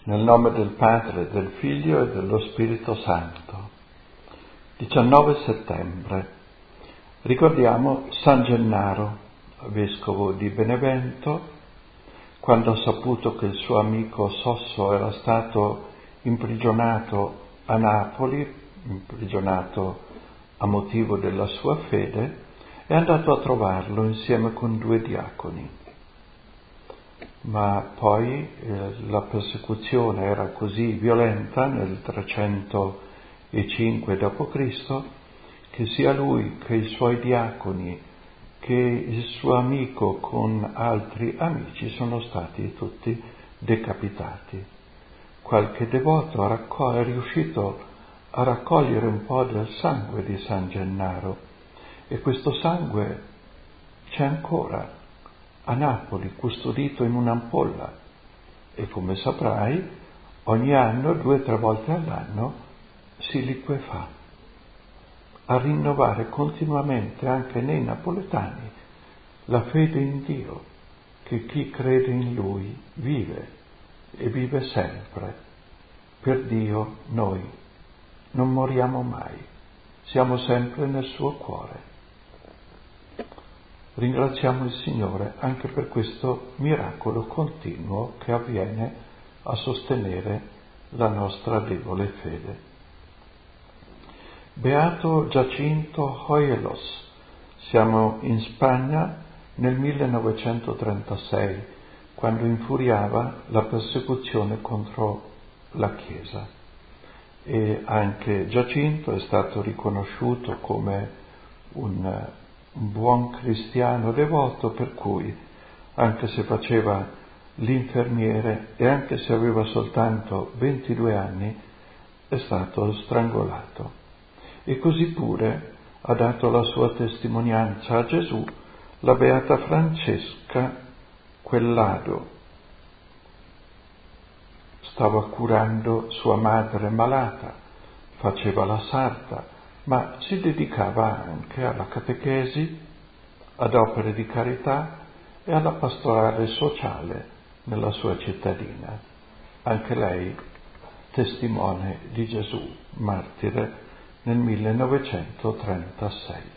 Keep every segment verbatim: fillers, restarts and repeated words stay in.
Nel nome del Padre, del Figlio e dello Spirito Santo. diciannove settembre. Ricordiamo San Gennaro, vescovo di Benevento, quando ha saputo che il suo amico Sosso era stato imprigionato a Napoli, imprigionato a motivo della sua fede, è andato a trovarlo insieme con due diaconi. Ma poi eh, la persecuzione era così violenta nel trecentocinque dopo Cristo che sia lui che i suoi diaconi che il suo amico con altri amici sono stati tutti decapitati. Qualche devoto ha raccol- è riuscito a raccogliere un po' del sangue di San Gennaro e questo sangue c'è ancora a Napoli, custodito in un'ampolla, e come saprai, ogni anno, due o tre volte all'anno, si liquefà, a rinnovare continuamente anche nei napoletani la fede in Dio, che chi crede in Lui vive e vive sempre. Per Dio noi non moriamo mai, siamo sempre nel suo cuore. Ringraziamo il Signore anche per questo miracolo continuo che avviene a sostenere la nostra debole fede. Beato Giacinto Hoyelos, siamo in Spagna nel millenovecentotrentasei, quando infuriava la persecuzione contro la Chiesa. E anche Giacinto è stato riconosciuto come un un buon cristiano devoto, per cui anche se faceva l'infermiere e anche se aveva soltanto ventidue anni è stato strangolato. E così pure ha dato la sua testimonianza a Gesù la beata Francesca Quellado. Stava curando sua madre malata, faceva la sarta, ma si dedicava anche alla catechesi, ad opere di carità e alla pastorale sociale nella sua cittadina. Anche lei testimone di Gesù, martire nel millenovecentotrentasei.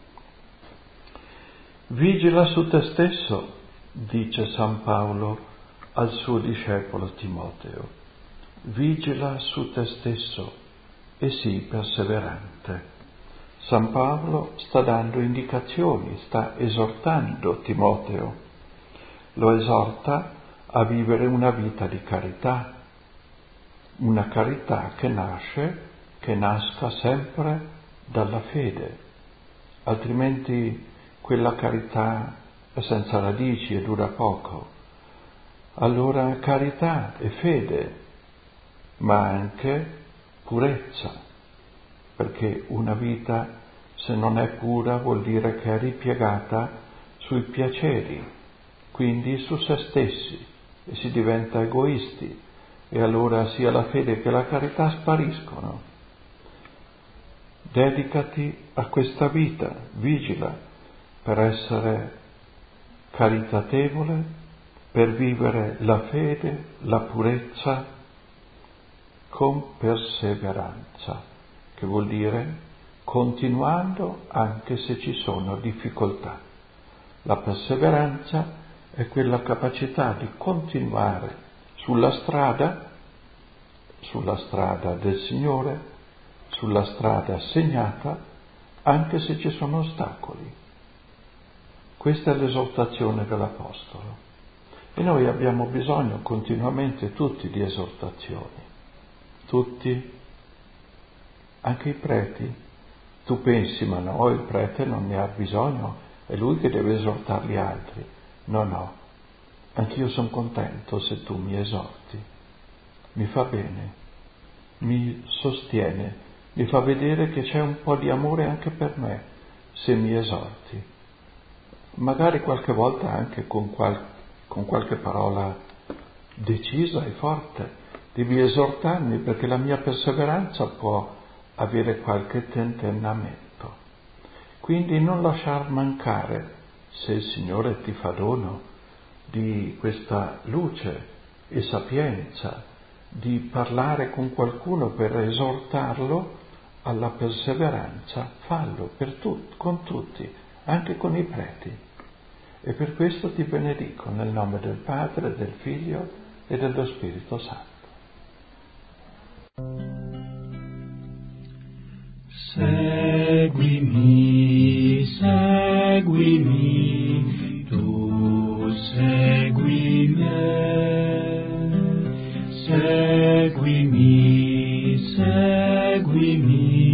Vigila su te stesso, dice San Paolo al suo discepolo Timoteo. Vigila su te stesso e sii perseverante. San Paolo sta dando indicazioni, sta esortando Timoteo. Lo esorta a vivere una vita di carità, una carità che nasce, che nasca sempre dalla fede, altrimenti quella carità è senza radici e dura poco. Allora carità e fede, ma anche purezza, perché una vita, se non è pura, vuol dire che è ripiegata sui piaceri, quindi su se stessi, e si diventa egoisti, e allora sia la fede che la carità spariscono. Dedicati a questa vita, vigila per essere caritatevole, per vivere la fede, la purezza, con perseveranza, che vuol dire continuando anche se ci sono difficoltà. La perseveranza è quella capacità di continuare sulla strada, sulla strada del Signore, sulla strada segnata, anche se ci sono ostacoli. Questa è l'esortazione dell'Apostolo. E noi abbiamo bisogno continuamente tutti di esortazioni. Tutti, anche i preti. Tu pensi, ma no, il prete non ne ha bisogno, è lui che deve esortare gli altri. No, no, anch'io sono contento se tu mi esorti, mi fa bene, mi sostiene, mi fa vedere che c'è un po' di amore anche per me se mi esorti. Magari qualche volta anche con, qual- con qualche parola decisa e forte. Devi esortarmi perché la mia perseveranza può avere qualche tentennamento. Quindi non lasciar mancare, se il Signore ti fa dono di questa luce e sapienza di parlare con qualcuno per esortarlo alla perseveranza, fallo per tutti, con tutti, anche con i preti. E per questo ti benedico nel nome del Padre, del Figlio e dello Spirito Santo. Seguimi, seguimi, tu segui me, seguimi, seguimi.